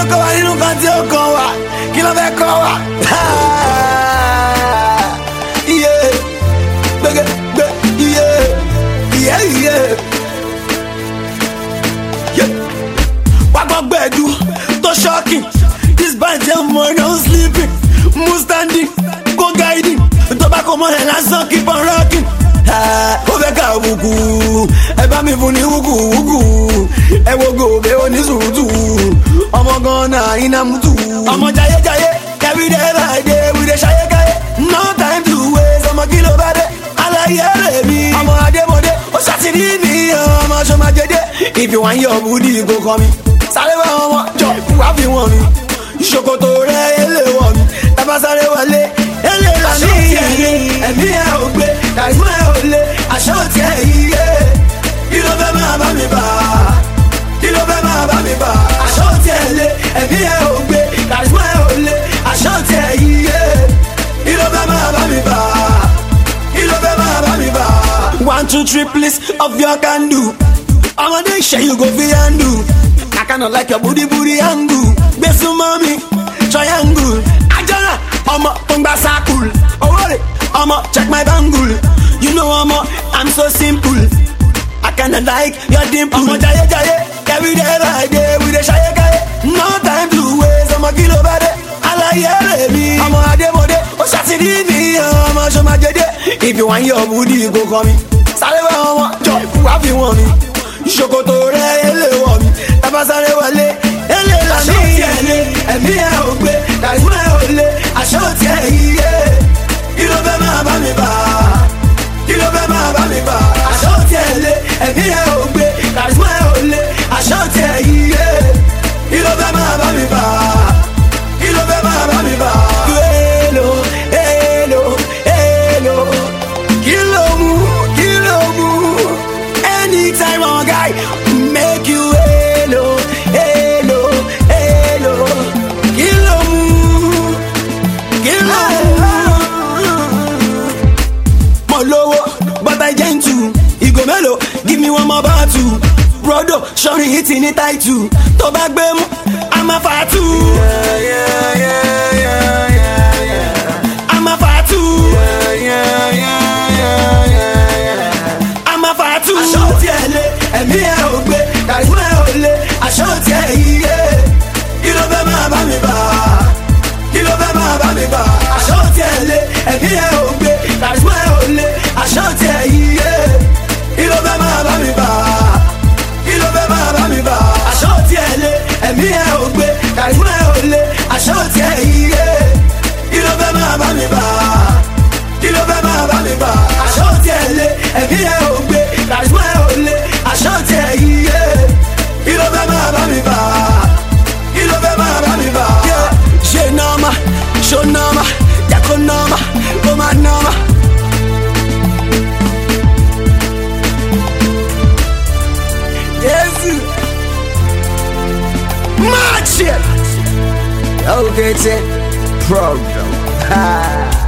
ló kọ́ wa nínú kan tí ó kàn wá kí ló fẹ́ kọ́ wa. Gbẹgẹgbẹ wàgbọ́ gbẹ̀du tó shocking this band jẹ́ mọ́ no sleeping move standing go guiding tó bá kọ́ mọ́ ẹ̀ lásán keep on rocking. Ó fẹ́ ká wùkú ẹ bá mi fún ní wùkú wùkú ẹ wo gòbè onísùúrù ọmọ gan-an iná mútu. ọmọ jayéjayé everyday by day we dey ṣayékáyé no time to waste ọmọ kí ló bá dé aláyé rẹ̀ mi ọmọ adébọ̀dé ó ṣàtìrí mi ọmọ ṣọmọ jẹjẹ if you wan your booty go kọ́ mi sáré wá ọmọ jọ wá fi wọ̀n mi ṣòkòtò rẹ̀ èlé wọ̀ mi tábà sáré wọlé èlé là ní ẹ̀mí ẹ̀ ò gbé kàrísímà ẹ̀ ò lé aṣọ tiẹ̀ yíyé kí ló fẹ́ máa bá mi bà kí ló fẹ́ máa bá mi bà aṣọ tiẹ̀ lé ẹ̀mí ẹ̀ ò gbé kàrísímà ẹ̀ ò lé aṣọ tiẹ̀ yíyé kí ló fẹ́ máa bá mi bà kí ló fẹ́ máa bá mi bà. 1 2 3 please of your can do ọmọdé ṣe you go fit handle I kinda like your booty angle gbèsè mọ́ mi triangle ajara ọmọ tó ń gba circle owó rẹ̀ ọmọ check my bangle you know ọmọ I'm so simple I kinda like your dimple ọmọ jayéjayé everyday by day we dey ṣayékáyé no time to waste ọmọ kí ló bá dé aláyé rẹ̀ mi ọmọ adébọ̀dé ó ṣàtìrí mi ọmọ ṣọmọ jẹjẹ if you wan your booty go kọ́ mi sáré wá ọmọ jọ wá fi wọ̀n mi ṣòkòtò rẹ̀ èlé wọ̀ mi tábà sáré wọlé èlé là ní ẹ̀mí ẹ̀ ò gbé kàrísímà ẹ̀ ò lé aṣọ tiẹ̀ yíyé kí ló fẹ́ máa bá mi bà kí ló fẹ́ máa bá mi bà aṣọ tiẹ̀ lé ẹ̀mí ẹ̀ ò gbé kàrísímà ẹ̀ ò lé aṣọ tiẹ̀ yíyé kí ló fẹ́ máa bá mi bà kí ló fẹ́ máa bá mi bà. Èlò èlò èlò kí ló mú anytime one guy make you èlò èlò èlò kí ló mú mo lówó but I gentle ìgò mélòó give me one more bottle brodo sọrin hìtì ní táìtù tó bá gbé mú a máa fà tú. a máa fà tú. a máa fà tú. aṣọ tiẹ̀ lé ẹ̀mí ẹ̀ ò gbé kàrísímà ẹ̀ ò lé aṣọ tiẹ̀ yíyé kí ló fẹ́ máa bá mi bà kí ló fẹ́ máa bá mi bà aṣọ tiẹ̀ lé ẹ̀mí ẹ̀ ò gbé kàrísímà ẹ̀ ò lé aṣọ tiẹ̀ yíyé kí ló fẹ́ máa bá mi bà kí ló fẹ́ máa bá mi bà aṣọ tiẹ̀ lé ẹ̀mí ẹ̀ ò gbé kàrísímà ẹ̀ ò lé aṣọ tiẹ̀ yíyé kí ló fẹ́ máa bá mi bà kí ló fẹ́ máa bá mi bà aṣọ tiẹ̀ lé ẹ̀mí ẹ̀ ò gbé kàrísímà ẹ̀ ò lé aṣọ tiẹ̀ yíyé kí ló fẹ́ máa bá mi bà kí ló fẹ́ máa bá mi bà. ṣe nọ́ọ̀mà ṣó nọ́ọ̀mà jẹ́kọ̀ nọ́ọ̀mà kó má nọ́ọ̀mà. Jésù máa ṣe. Okay, program.